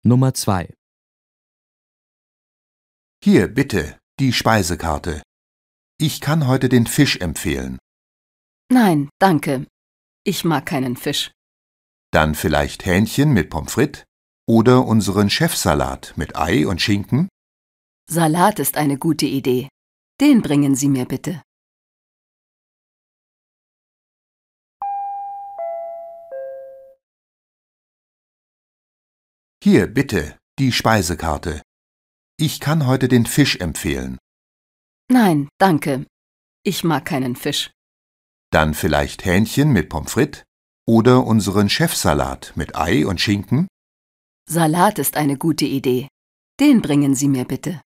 Nummer 2. Hier, bitte, die Speisekarte. Ich kann heute den Fisch empfehlen. Nein, danke. Ich mag keinen Fisch. Dann vielleicht Hähnchen mit Pommes frites oder unseren Chefsalat mit Ei und Schinken? Salat ist eine gute Idee. Den bringen Sie mir bitte. Hier, bitte, die Speisekarte. Ich kann heute den Fisch empfehlen. Nein, danke. Ich mag keinen Fisch. Dann vielleicht Hähnchen mit Pommes frites oder unseren Chefsalat mit Ei und Schinken? Salat ist eine gute Idee. Den bringen Sie mir bitte.